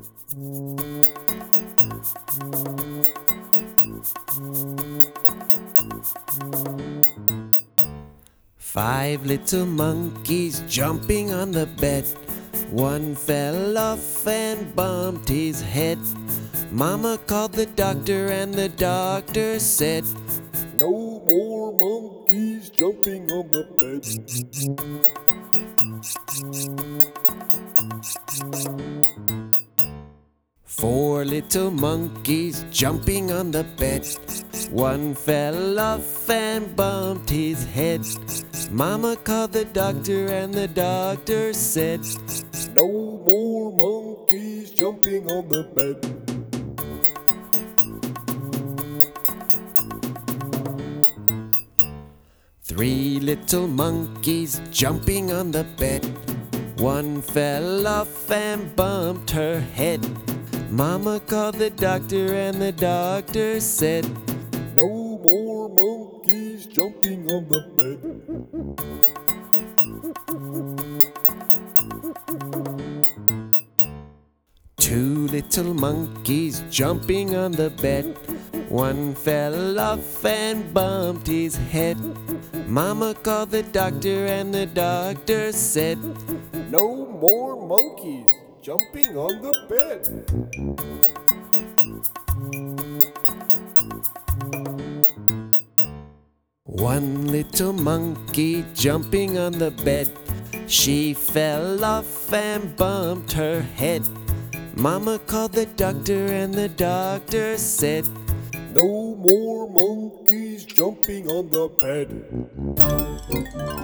Five little monkeys jumping on the bed. One fell off and bumped his head. Mama called the doctor and the doctor said, "No more monkeys jumping on the bed." Four little monkeys jumping on the bed. One fell off and bumped his head. Mama called the doctor and the doctor said, "No more monkeys jumping on the bed." Three little monkeys jumping on the bed. One fell off and bumped her head. Mama called the doctor and the doctor said, "No more monkeys jumping on the bed." Two little monkeys jumping on the bed. One fell off and bumped his head. Mama called the doctor and the doctor said, "No more monkeys jumping on the bed." One little monkey jumping on the bed. She fell off and bumped her head. Mama called the doctor and the doctor said, "No more monkeys jumping on the bed."